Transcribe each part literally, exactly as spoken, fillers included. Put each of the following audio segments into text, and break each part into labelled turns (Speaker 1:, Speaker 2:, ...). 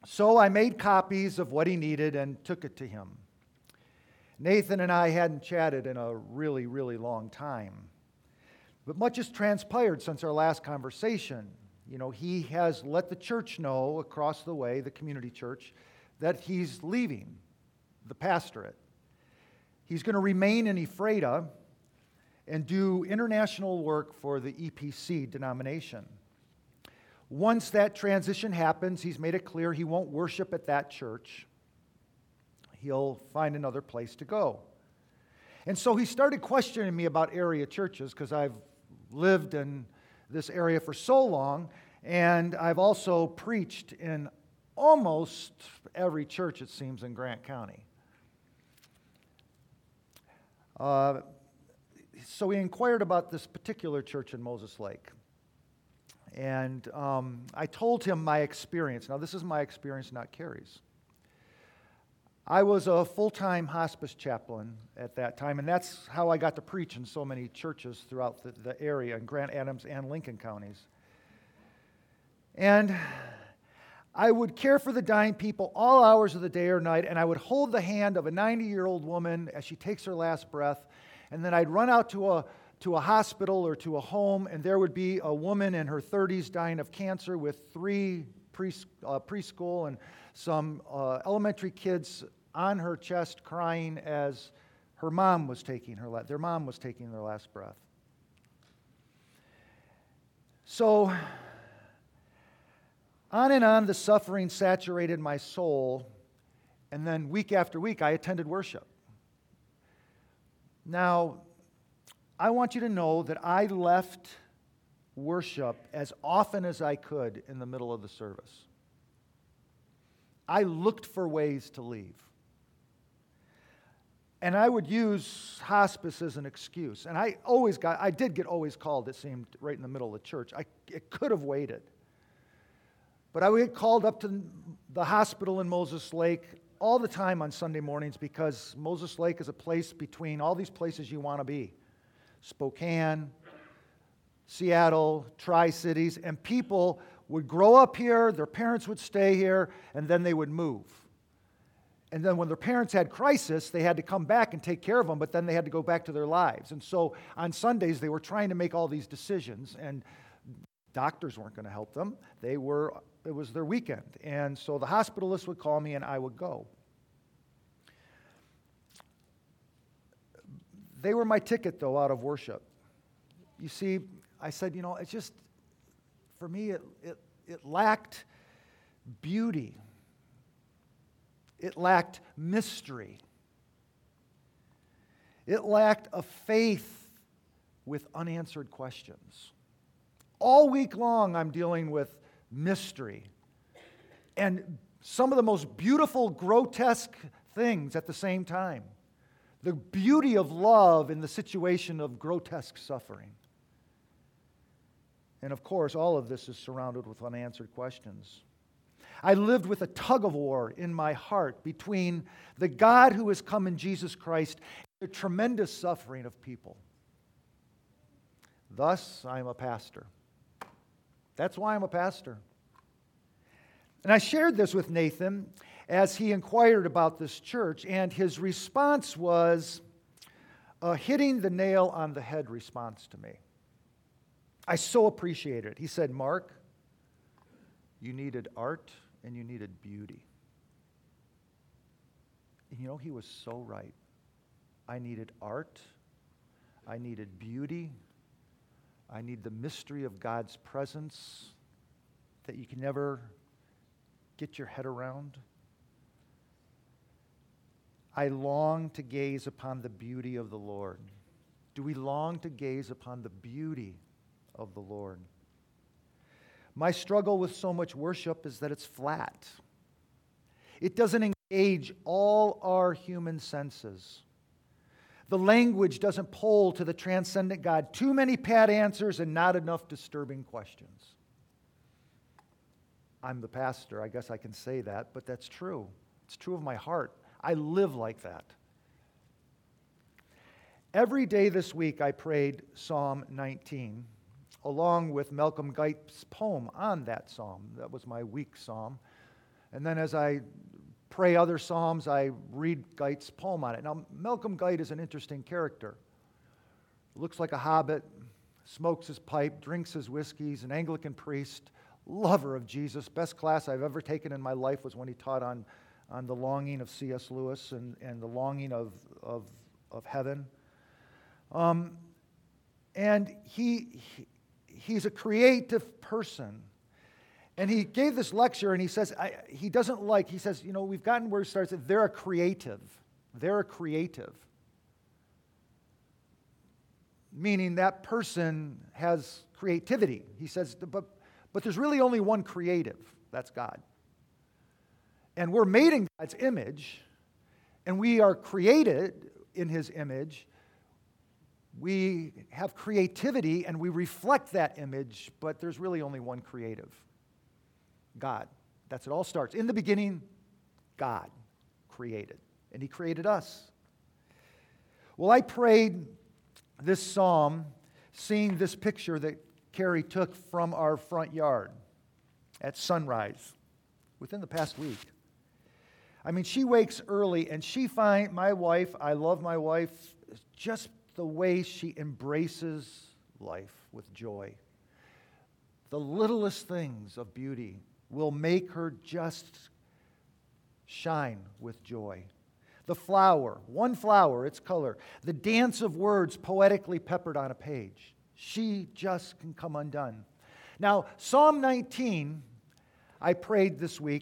Speaker 1: So I made copies of what he needed and took it to him. Nathan and I hadn't chatted in a really, really long time. But much has transpired since our last conversation. You know, he has let the church know across the way, the community church, that he's leaving the pastorate. He's going to remain in Ephrata and do international work for the E P C denomination. Once that transition happens, he's made it clear he won't worship at that church. He'll find another place to go. And so he started questioning me about area churches because I've lived in this area for so long, and I've also preached in almost every church, it seems, in Grant County. Uh, so he inquired about this particular church in Moses Lake. And um, I told him my experience. Now, this is my experience, not Carrie's. I was a full-time hospice chaplain at that time, and that's how I got to preach in so many churches throughout the, the area, in Grant Adams and Lincoln counties. And I would care for the dying people all hours of the day or night, and I would hold the hand of a ninety-year-old woman as she takes her last breath, and then I'd run out to a to a hospital or to a home, and there would be a woman in her thirties dying of cancer with three pre, uh, preschool and some uh, elementary kids on her chest crying as her mom was taking her la- their mom was taking their last breath. So on and on the suffering saturated my soul, and then week after week I attended worship. Now, I want you to know that I left worship as often as I could in the middle of the service. I looked for ways to leave. And I would use hospice as an excuse. And I always got, I did get always called, it seemed, right in the middle of the church. I, it could have waited. But I would get called up to the hospital in Moses Lake all the time on Sunday mornings because Moses Lake is a place between all these places you want to be. Spokane, Seattle, Tri-Cities, and people would grow up here, their parents would stay here, and then they would move. And then when their parents had crisis, they had to come back and take care of them, but then they had to go back to their lives. And so on Sundays, they were trying to make all these decisions, and doctors weren't going to help them. They were, it was their weekend. And so the hospitalist would call me, and I would go. They were my ticket, though, out of worship. You see, I said, you know, it's just, for me, it, it, it lacked beauty. It lacked mystery. It lacked a faith with unanswered questions. All week long, I'm dealing with mystery and some of the most beautiful, grotesque things at the same time. The beauty of love in the situation of grotesque suffering. And of course, all of this is surrounded with unanswered questions. I lived with a tug of war in my heart between the God who has come in Jesus Christ and the tremendous suffering of people. Thus, I am a pastor. That's why I'm a pastor. And I shared this with Nathan as he inquired about this church, and his response was a hitting the nail on the head response to me. I so appreciated it. He said, Mark, you needed art and you needed beauty. And you know, he was so right. I needed art. I needed beauty. I need the mystery of God's presence that you can never get your head around. I long to gaze upon the beauty of the Lord. Do we long to gaze upon the beauty of the Lord? My struggle with so much worship is that it's flat. It doesn't engage all our human senses. The language doesn't pull to the transcendent God. Too many pat answers and not enough disturbing questions. I'm the pastor. I guess I can say that, but that's true. It's true of my heart. I live like that. Every day this week I prayed Psalm nineteen, along with Malcolm Guite's poem on that psalm. That was my week psalm. And then as I pray other psalms, I read Geit's poem on it. Now, Malcolm Geit is an interesting character. Looks like a hobbit, smokes his pipe, drinks his whiskey. He's an Anglican priest, lover of Jesus. Best class I've ever taken in my life was when he taught on, on the longing of C S Lewis and, and the longing of, of, of heaven. Um, and he, he he's a creative person. And he gave this lecture, and he says, I, he doesn't like, he says, you know, we've gotten where it starts, they're a creative. They're a creative. Meaning that person has creativity. He says, but, but there's really only one creative. That's God. And we're made in God's image, and we are created in His image. We have creativity, and we reflect that image, but there's really only one creative. God. That's it all starts. In the beginning, God created. And He created us. Well, I prayed this psalm seeing this picture that Carrie took from our front yard at sunrise within the past week. I mean, she wakes early and she finds, my wife, I love my wife, just the way she embraces life with joy. The littlest things of beauty will make her just shine with joy. The flower, one flower, its color, the dance of words poetically peppered on a page. She just can come undone. Now, Psalm nineteen, I prayed this week.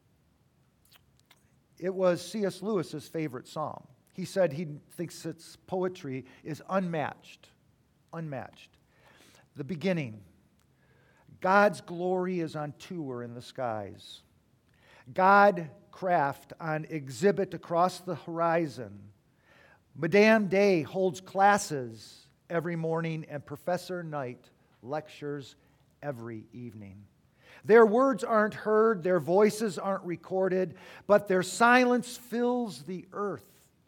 Speaker 1: It was C S Lewis's favorite psalm. He said he thinks its poetry is unmatched. Unmatched. The beginning. God's glory is on tour in the skies. God craft on exhibit across the horizon. Madame Day holds classes every morning, and Professor Knight lectures every evening. Their words aren't heard, their voices aren't recorded, but their silence fills the earth.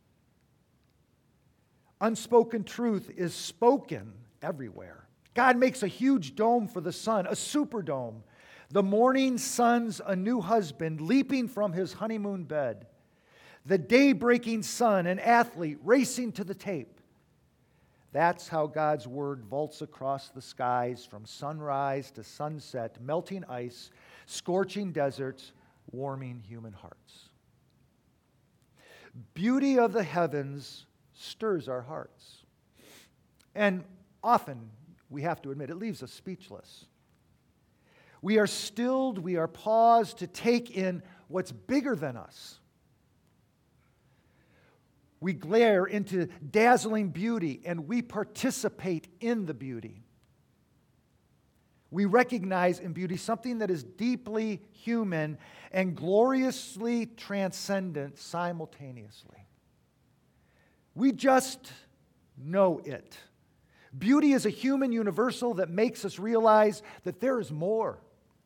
Speaker 1: Unspoken truth is spoken everywhere. God makes a huge dome for the sun, a superdome. The morning sun's a new husband leaping from his honeymoon bed. The day-breaking sun, an athlete racing to the tape. That's how God's word vaults across the skies from sunrise to sunset, melting ice, scorching deserts, warming human hearts. Beauty of the heavens stirs our hearts. And often, we have to admit, it leaves us speechless. We are stilled, we are paused to take in what's bigger than us. We glare into dazzling beauty and we participate in the beauty. We recognize in beauty something that is deeply human and gloriously transcendent simultaneously. We just know it. Beauty is a human universal that makes us realize that there is more.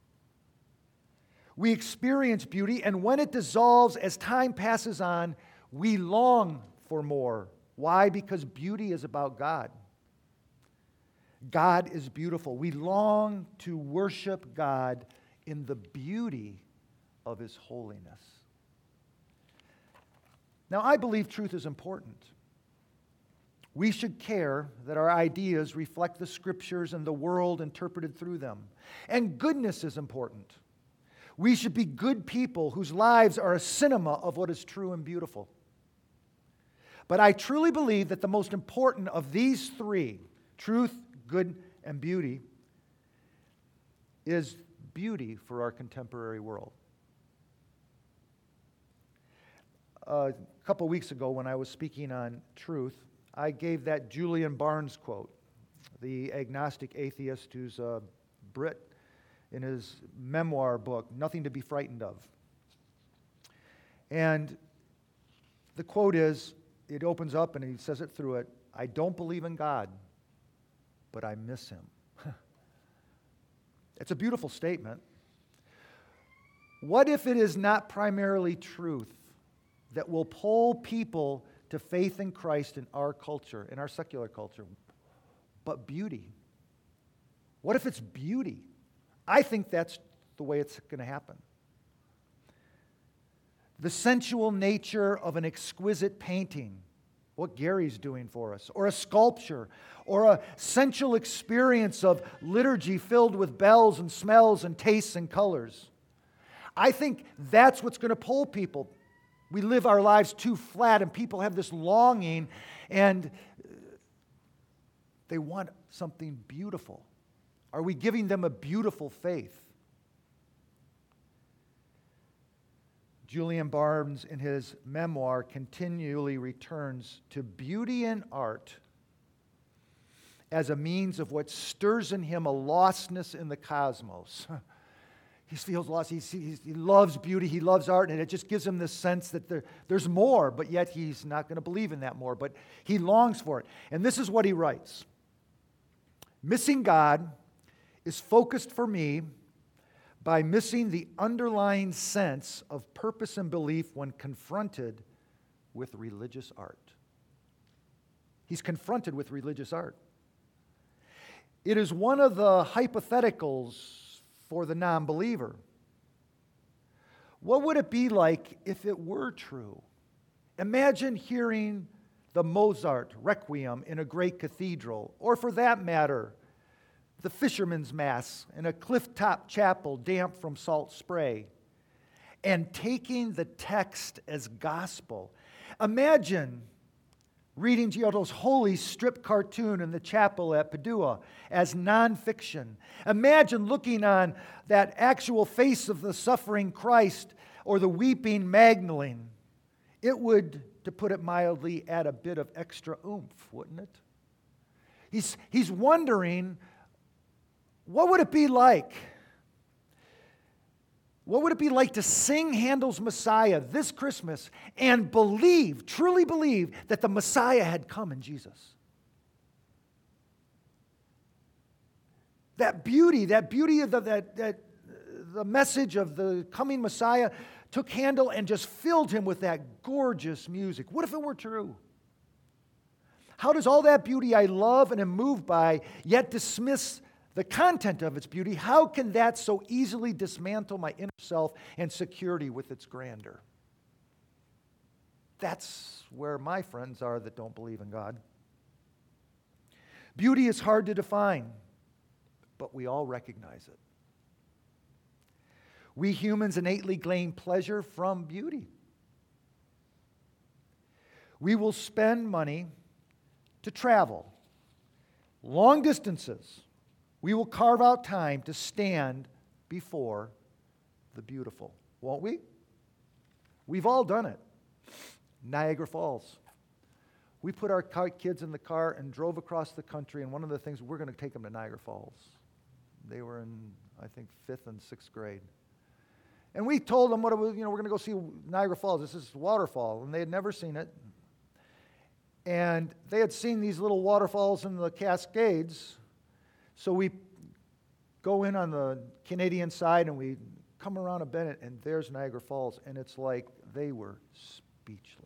Speaker 1: We experience beauty, and when it dissolves as time passes on, we long for more. Why? Because beauty is about God. God is beautiful. We long to worship God in the beauty of His holiness. Now, I believe truth is important. We should care that our ideas reflect the Scriptures and the world interpreted through them. And goodness is important. We should be good people whose lives are a cinema of what is true and beautiful. But I truly believe that the most important of these three, truth, good, and beauty, is beauty for our contemporary world. A couple weeks ago when I was speaking on truth, I gave that Julian Barnes quote, the agnostic atheist who's a Brit, in his memoir book, Nothing to Be Frightened of. And the quote is, it opens up and he says it through it, I don't believe in God, but I miss Him. It's a beautiful statement. What if it is not primarily truth that will pull people to faith in Christ in our culture, in our secular culture, but beauty? What if it's beauty? I think that's the way it's going to happen. the sensual nature of an exquisite painting, what Gary's doing for us, or a sculpture, or a sensual experience of liturgy filled with bells and smells and tastes and colors. I think that's what's going to pull people. We live our lives too flat, and people have this longing, and they want something beautiful. Are we giving them a beautiful faith? Julian Barnes, in his memoir, continually returns to beauty and art as a means of what stirs in him a lostness in the cosmos. He feels lost. He, he, he loves beauty. He loves art. And it just gives him this sense that there, there's more, but yet he's not going to believe in that more. But he longs for it. And this is what he writes. Missing God is focused for me by missing the underlying sense of purpose and belief when confronted with religious art. He's confronted with religious art. It is one of the hypotheticals for the non-believer. What would it be like if it were true? Imagine hearing the Mozart Requiem in a great cathedral, or for that matter, the Fisherman's Mass in a cliff-top chapel damp from salt spray, and taking the text as gospel. Imagine reading Giotto's Holy strip cartoon in the chapel at Padua as nonfiction. Imagine looking on that actual face of the suffering Christ or the weeping Magdalene. It would, to put it mildly, add a bit of extra oomph, wouldn't it? He's, he's wondering, what would it be like? What would it be like to sing Handel's Messiah this Christmas and believe, truly believe, that the Messiah had come in Jesus? That beauty, that beauty of the, that, that, the message of the coming Messiah took Handel and just filled him with that gorgeous music. What if it were true? How does all that beauty I love and am moved by yet dismiss the content of its beauty? How can that so easily dismantle my inner self and security with its grandeur? That's where my friends are that don't believe in God. Beauty is hard to define, but we all recognize it. We humans innately gain pleasure from beauty. We will spend money to travel long distances. We will carve out time to stand before the beautiful, won't we? We've all done it. Niagara Falls. We put our kids in the car and drove across the country, and one of the things, we're going to take them to Niagara Falls. They were in, I think, fifth and sixth grade. And we told them what it was, you know, we're going to go see Niagara Falls. This is a waterfall, and they had never seen it. And they had seen these little waterfalls in the Cascades. So we go in on the Canadian side and we come around a bend, and there's Niagara Falls, and it's like they were speechless.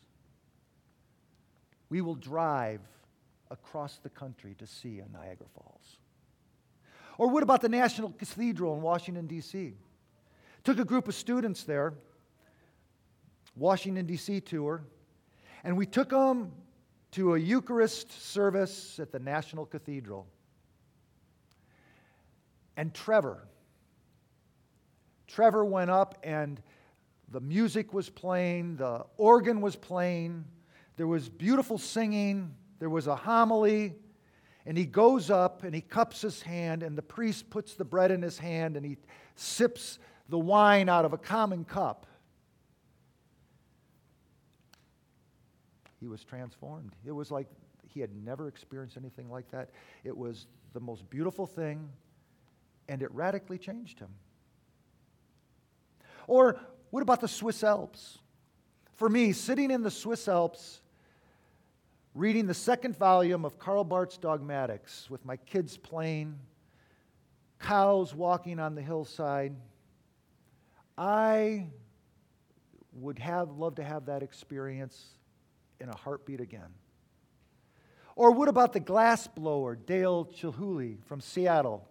Speaker 1: We will drive across the country to see a Niagara Falls. Or what about the National Cathedral in Washington, D C? Took a group of students there, Washington, D C tour, and we took them to a Eucharist service at the National Cathedral. And Trevor, Trevor went up and the music was playing, the organ was playing, there was beautiful singing, there was a homily, and he goes up and he cups his hand, and the priest puts the bread in his hand and he sips the wine out of a common cup. He was transformed. It was like he had never experienced anything like that. It was the most beautiful thing, and it radically changed him. Or what about the Swiss Alps? For me, sitting in the Swiss Alps, reading the second volume of Karl Barth's Dogmatics with my kids playing, cows walking on the hillside, I would have love to have that experience in a heartbeat again. Or what about the glass blower, Dale Chihuly from Seattle?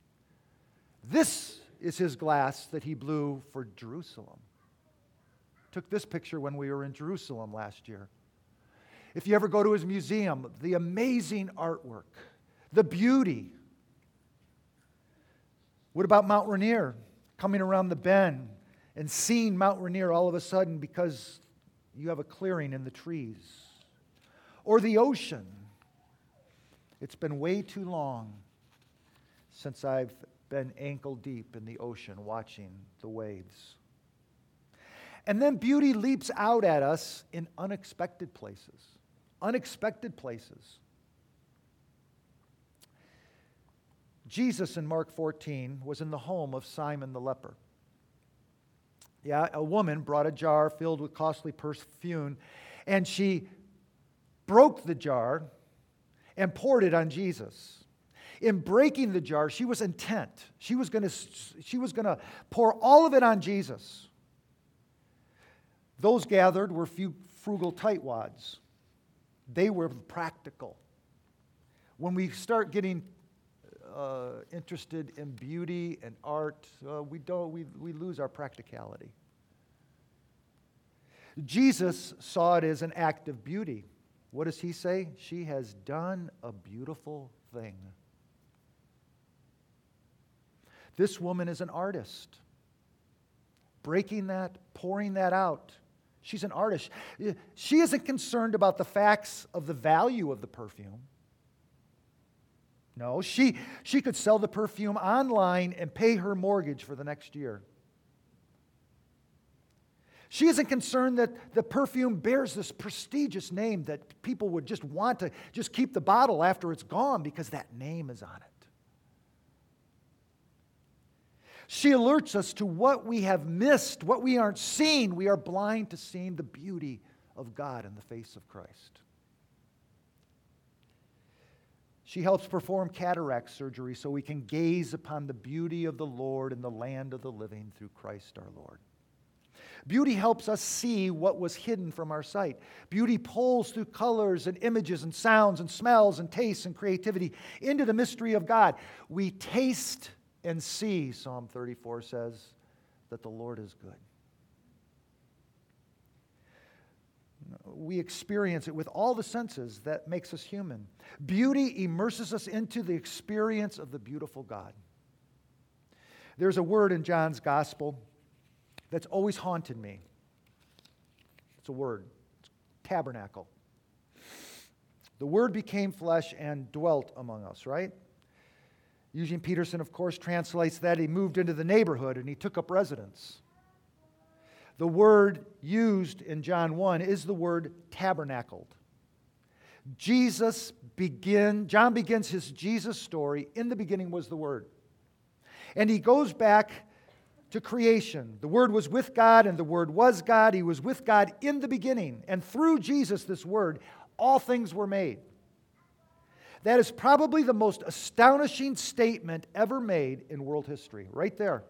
Speaker 1: This is his glass that he blew for Jerusalem. Took this picture when we were in Jerusalem last year. If you ever go to his museum, the amazing artwork, the beauty. What about Mount Rainier? Coming around the bend and seeing Mount Rainier all of a sudden because you have a clearing in the trees. Or the ocean. It's been way too long since I've been ankle deep in the ocean watching the waves. And then beauty leaps out at us in unexpected places. Unexpected places. Jesus in Mark fourteen was in the home of Simon the leper. Yeah, a woman brought a jar filled with costly perfume, and she broke the jar and poured it on Jesus. In breaking the jar, she was intent. She was going to she was going to pour all of it on Jesus. Those gathered were few frugal tightwads. They were practical. When we start getting uh, interested in beauty and art, uh, we don't we, we lose our practicality. Jesus saw it as an act of beauty. What does he say? She has done a beautiful thing. This woman is an artist. Breaking that, pouring that out. She's an artist. She isn't concerned about the facts of the value of the perfume. No, she, she could sell the perfume online and pay her mortgage for the next year. She isn't concerned that the perfume bears this prestigious name that people would just want to just keep the bottle after it's gone because that name is on it. She alerts us to what we have missed, what we aren't seeing. We are blind to seeing the beauty of God in the face of Christ. She helps perform cataract surgery so we can gaze upon the beauty of the Lord in the land of the living through Christ our Lord. Beauty helps us see what was hidden from our sight. Beauty pulls through colors and images and sounds and smells and tastes and creativity into the mystery of God. We taste and see, Psalm thirty-four says, that the Lord is good. We experience it with all the senses that makes us human. Beauty immerses us into the experience of the beautiful God. There's a word in John's gospel that's always haunted me. It's a word. It's tabernacle. The Word became flesh and dwelt among us, right? Eugene Peterson, of course, translates that he moved into the neighborhood and he took up residence. The word used in John one is the word tabernacled. Jesus begin, John begins his Jesus story. In the beginning was the Word. And he goes back to creation. The Word was with God and the Word was God. He was with God in the beginning. And through Jesus, this Word, all things were made. That is probably the most astonishing statement ever made in world history, right there.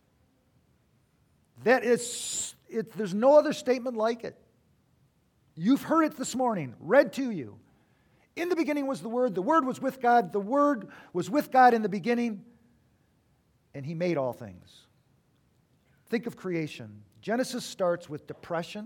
Speaker 1: That is, it, there's no other statement like it. You've heard it this morning, read to you. In the beginning was the Word, the Word was with God, the Word was with God in the beginning, and He made all things. Think of creation. Genesis starts with depression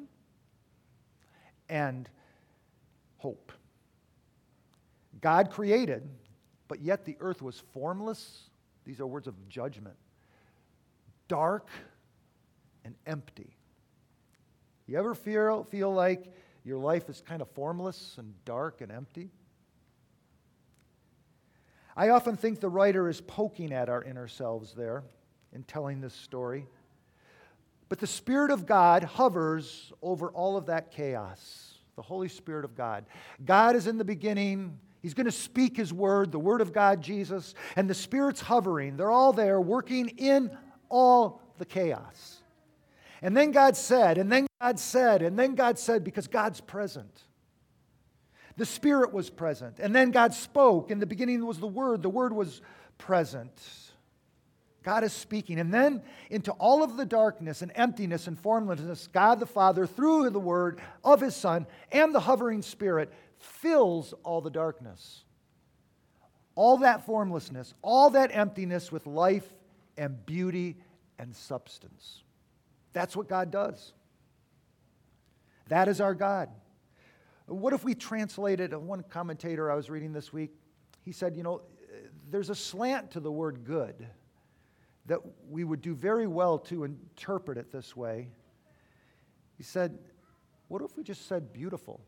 Speaker 1: and hope. God created, but yet the earth was formless. These are words of judgment. Dark and empty. You ever feel, feel like your life is kind of formless and dark and empty? I often think the writer is poking at our inner selves there in telling this story. But the Spirit of God hovers over all of that chaos. The Holy Spirit of God. God is in the beginning. He's going to speak His Word, the Word of God, Jesus, and the Spirit's hovering. They're all there working in all the chaos. And then God said, and then God said, and then God said, because God's present. The Spirit was present. And then God spoke. In the beginning was the Word. The Word was present. God is speaking. And then into all of the darkness and emptiness and formlessness, God the Father, through the Word of His Son and the hovering Spirit, fills all the darkness. All that formlessness, all that emptiness with life and beauty and substance. That's what God does. That is our God. What if we translated, one commentator I was reading this week, he said, you know, there's a slant to the word good that we would do very well to interpret it this way. He said, what if we just said beautiful?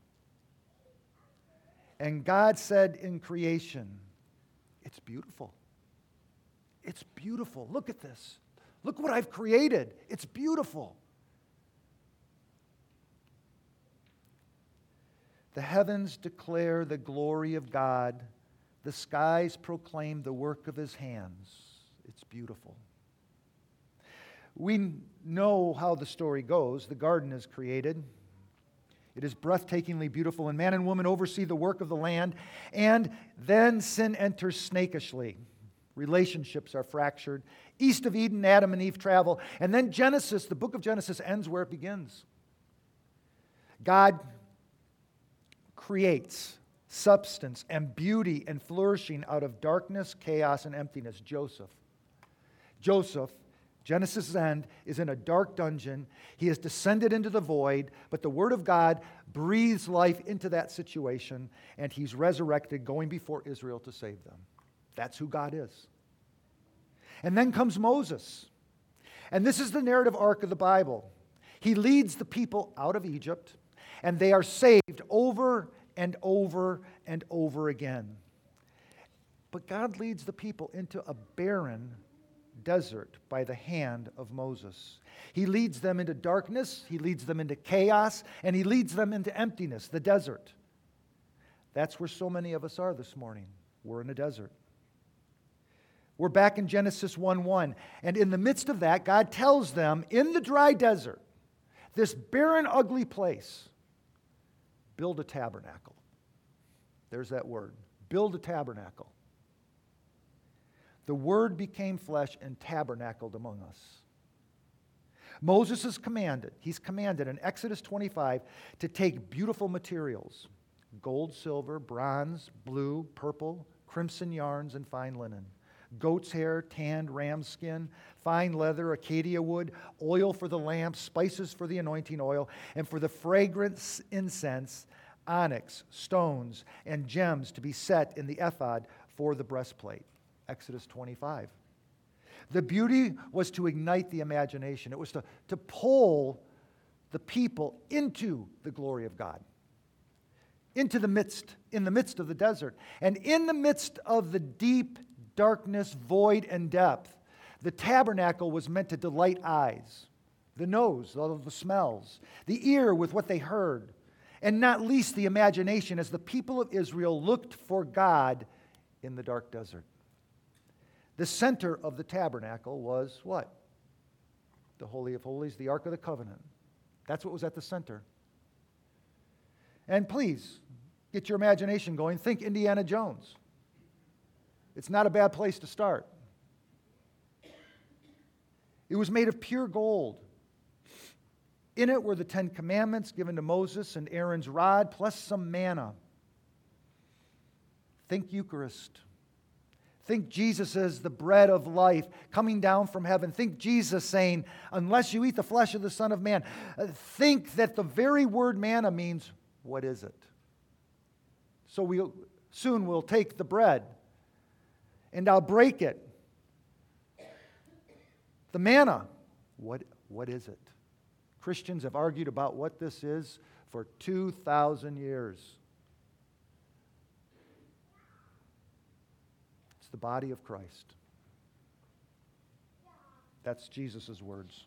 Speaker 1: And God said in creation, it's beautiful. It's beautiful. Look at this. Look what I've created. It's beautiful. The heavens declare the glory of God. The skies proclaim the work of his hands. It's beautiful. We know how the story goes. The garden is created. It is breathtakingly beautiful, and man and woman oversee the work of the land, and then sin enters snakishly. Relationships are fractured. East of Eden, Adam and Eve travel, and then Genesis, the book of Genesis, ends where it begins. God creates substance and beauty and flourishing out of darkness, chaos, and emptiness. Joseph. Joseph, Genesis' end, is in a dark dungeon. He has descended into the void, but the Word of God breathes life into that situation, and he's resurrected, going before Israel to save them. That's who God is. And then comes Moses. And this is the narrative arc of the Bible. He leads the people out of Egypt, and they are saved over and over and over again. But God leads the people into a barren desert by the hand of Moses. He leads them into darkness, he leads them into chaos, and he leads them into emptiness, the desert. That's where so many of us are this morning. We're in a desert. We're back in Genesis one one, and in the midst of that, God tells them, in the dry desert, this barren, ugly place, build a tabernacle. There's that word. Build a tabernacle. The Word became flesh and tabernacled among us. Moses is commanded, he's commanded in Exodus twenty-five to take beautiful materials, gold, silver, bronze, blue, purple, crimson yarns, and fine linen, goat's hair, tanned ram skin, fine leather, acacia wood, oil for the lamp, spices for the anointing oil, and for the fragrant incense, onyx, stones, and gems to be set in the ephod for the breastplate. Exodus twenty-five. The beauty was to ignite the imagination. It was to, to pull the people into the glory of God, into the midst, in the midst of the desert. And in the midst of the deep darkness, void, and depth, the tabernacle was meant to delight eyes, the nose, all of the smells, the ear with what they heard, and not least the imagination as the people of Israel looked for God in the dark desert. The center of the tabernacle was what? The Holy of Holies, the Ark of the Covenant. That's what was at the center. And please, get your imagination going. Think Indiana Jones. It's not a bad place to start. It was made of pure gold. In it were the Ten Commandments given to Moses and Aaron's rod, plus some manna. Think Eucharist. Think Jesus as the bread of life coming down from heaven. Think Jesus saying, unless you eat the flesh of the Son of Man. Think that the very word manna means, what is it? So we'll, soon we'll take the bread and I'll break it. The manna, what, what is it? Christians have argued about what this is for two thousand years. It's the body of Christ. That's Jesus' words.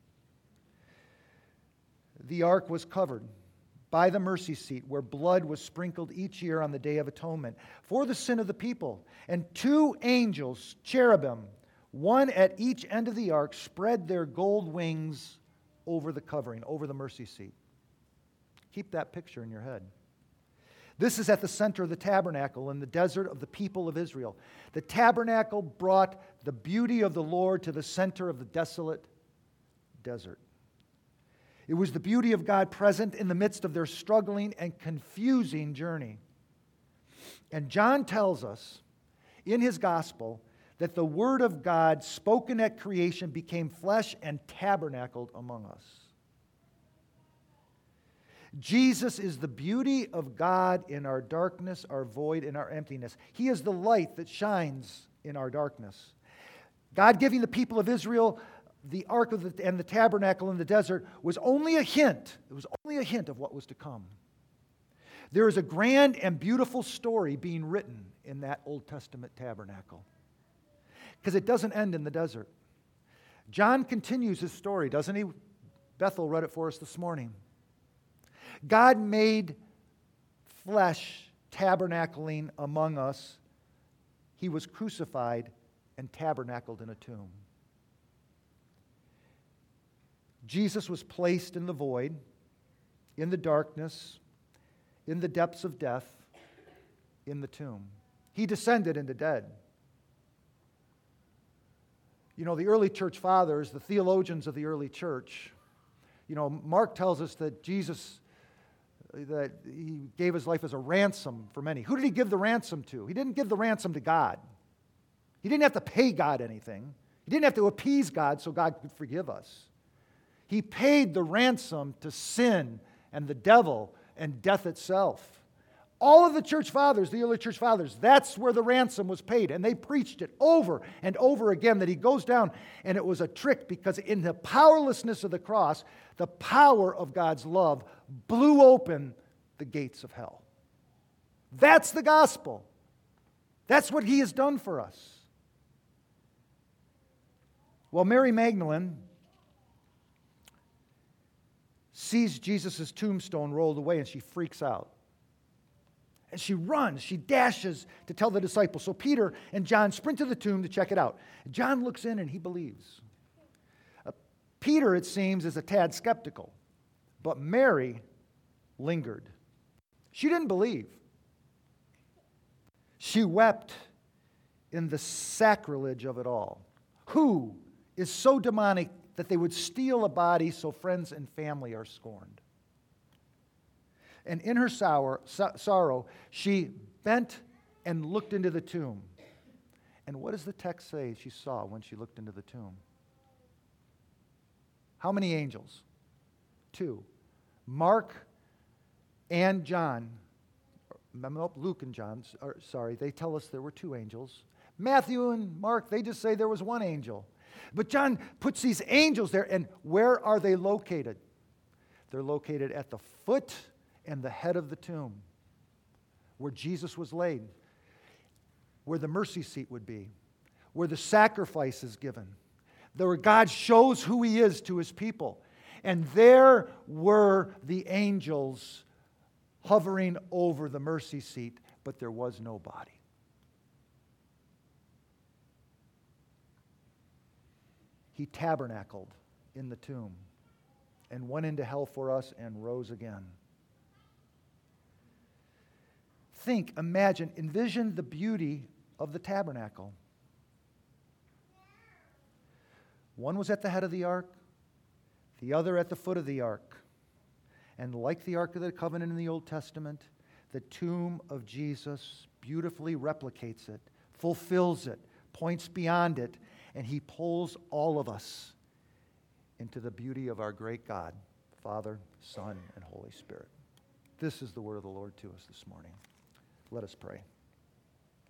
Speaker 1: The ark was covered by the mercy seat, where blood was sprinkled each year on the Day of Atonement for the sin of the people. And two angels, cherubim, one at each end of the ark, spread their gold wings over the covering, over the mercy seat. Keep that picture in your head. This is at the center of the tabernacle in the desert of the people of Israel. The tabernacle brought the beauty of the Lord to the center of the desolate desert. It was the beauty of God present in the midst of their struggling and confusing journey. And John tells us in his gospel that the word of God spoken at creation became flesh and tabernacled among us. Jesus is the beauty of God in our darkness, our void, and our emptiness. He is the light that shines in our darkness. God giving the people of Israel the ark of the, and the tabernacle in the desert was only a hint. It was only a hint of what was to come. There is a grand and beautiful story being written in that Old Testament tabernacle, because it doesn't end in the desert. John continues his story, doesn't he? Bethel read it for us this morning. God made flesh tabernacling among us. He was crucified and tabernacled in a tomb. Jesus was placed in the void, in the darkness, in the depths of death, in the tomb. He descended into dead. You know, the early church fathers, the theologians of the early church, you know, Mark tells us that Jesus, that he gave his life as a ransom for many. Who did he give the ransom to? He didn't give the ransom to God. He didn't have to pay God anything. He didn't have to appease God so God could forgive us. He paid the ransom to sin and the devil and death itself. All of the church fathers, the early church fathers, that's where the ransom was paid. And they preached it over and over again, that he goes down, and it was a trick, because in the powerlessness of the cross, the power of God's love blew open the gates of hell. That's the gospel. That's what he has done for us. Well, Mary Magdalene sees Jesus' tombstone rolled away, and she freaks out. And she runs, she dashes to tell the disciples. So Peter and John sprint to the tomb to check it out. John looks in and he believes. Uh, Peter, it seems, is a tad skeptical, but Mary lingered. She didn't believe. She wept in the sacrilege of it all. Who is so demonic that they would steal a body so friends and family are scorned? And in her sour, so, sorrow, she bent and looked into the tomb. And what does the text say she saw when she looked into the tomb? How many angels? Two. Mark and John, nope, Luke and John, or, sorry, they tell us there were two angels. Matthew and Mark, they just say there was one angel. But John puts these angels there, and where are they located? They're located at the foot and the head of the tomb, where Jesus was laid, where the mercy seat would be, where the sacrifice is given, where God shows who he is to his people. And there were the angels hovering over the mercy seat, but there was no body. He tabernacled in the tomb and went into hell for us and rose again. Think, imagine, envision the beauty of the tabernacle. One was at the head of the ark, the other at the foot of the ark. And like the Ark of the Covenant in the Old Testament, the tomb of Jesus beautifully replicates it, fulfills it, points beyond it, and he pulls all of us into the beauty of our great God, Father, Son, and Holy Spirit. This is the word of the Lord to us this morning. Let us pray.